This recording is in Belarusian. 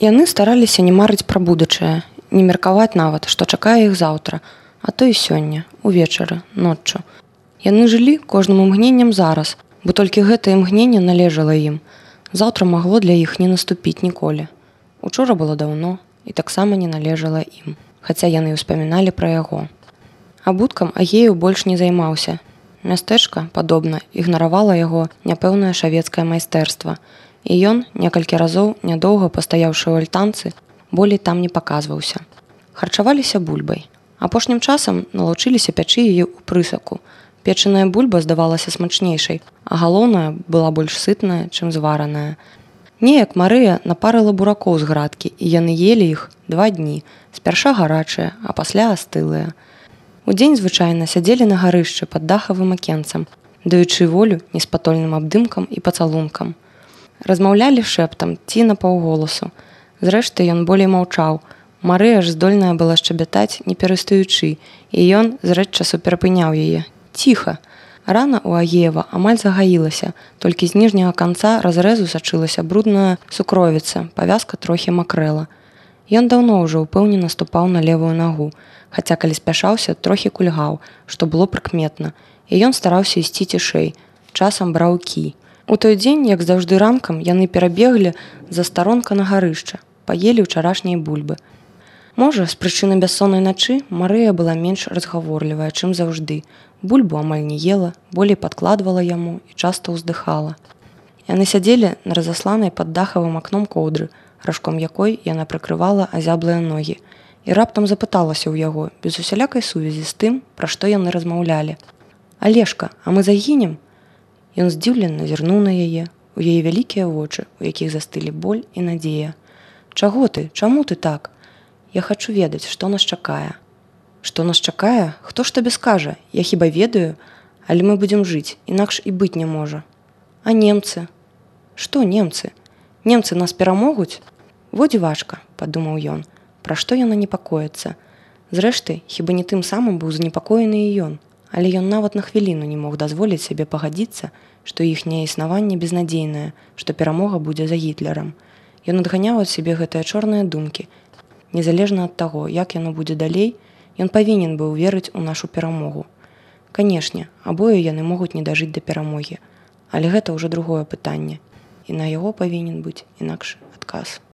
Яны стараліся не марыць пра будучае, не меркаваць нават, што чакае іх заўтра, а то і сёння, увечары, ноччу. Яны жылі кожным імгненнем зараз, бо толькі гэта імгненне належала ім. Заўтра магло для іх не наступіць ніколі. Учора было даўно і таксама не належала ім, хаця яны ўспаміналі пра яго. Абуткам Агею больш не займаўся. Мястэчка, падобна, ігнаравала яго няпэўнае шавецкае майстэрства, і ён, некалькі разоў, нядоўга пастаяўшы ў альтанцы, болей там не паказваўся. Харчаваліся бульбай. Апошнім часам налучыліся пячы яе ў прысаку. Печаная бульба здавалася смачнейшай, а галоўнае была больш сытная, чым звараная. Неяк Марыя напарыла буракоў з градкі, і яны елі іх 2 дні, спярша гарачыя, а пасля астылыя. Удзень звычайна сядзелі на гарышчы пад дахавым акенцам, даючы волю неспатольным абдымкам і пацалункам. Размаўлялі шэптам ці напаўголасу. Зрэшты, ён болей маўчаў. Марыя ж здольная была шчабятаць, не перастаючы, і ён зрэдчасу перапыняў яе. Ціха! Рана ў Агеева амаль загаілася, толькі з ніжняга канца разрэзу сачылася брудная сукровіца, павязка трохі макрэла. Ён даўно ўжо ўпэўнена ступаў на левую нагу, хаця калі спяшаўся, трохі кульгаў, што было прыкметна, і ён стараўся ісці цішэй, часам браў кій. У той дзень, як заўжды ранкам, яны перабеглі за старонка на гарышча, паелі ўчарашняй бульбы. Можа, з прычыны бяссоннай начы Марыя была менш разгаворлівая, чым заўжды. Бульбу амаль не ела, болей падкладвала яму і часта ўздыхала. Яны сядзелі на разасланай пад дахавым акном коўдры, ражком якой яна прыкрывала азяблыя ногі, і раптам запыталася ў яго, без усялякай сувязі з тым, пра што яны размаўлялі. «Алешка, а мы загінем?» Ён здзіўлена зірнуў на яе, у яе вялікія вочы, у якіх застылі боль і надзея. «Чаго ты? Чаму ты так? Я хачу ведаць, што нас чакае». «Што нас чакае? Хто ж табе скажа? Я хіба ведаю? Але мы будзем жыць, інакш і быць не можа». «А немцы?» «Што немцы? Немцы нас перамогуць?» «Во дзівачка», – падумаў ён, пра што яна непакоіцца. Зрэшты, хіба не тым самым быў занепакоены і ён. Але ён нават на хвіліну не мог дазволіць сабе пагадзіцца, што іхняе існаванне безнадзейнае, што перамога будзе за Гітлерам. Ён адганяў ад сябе гэтыя чорныя думкі. Незалежна ад таго, як яно будзе далей, ён павінен быў верыць у нашу перамогу. Канешне, абое яны могуць не дажыць да перамогі, але гэта ўжо другое пытанне, і на яго павінен быць інакш адказ.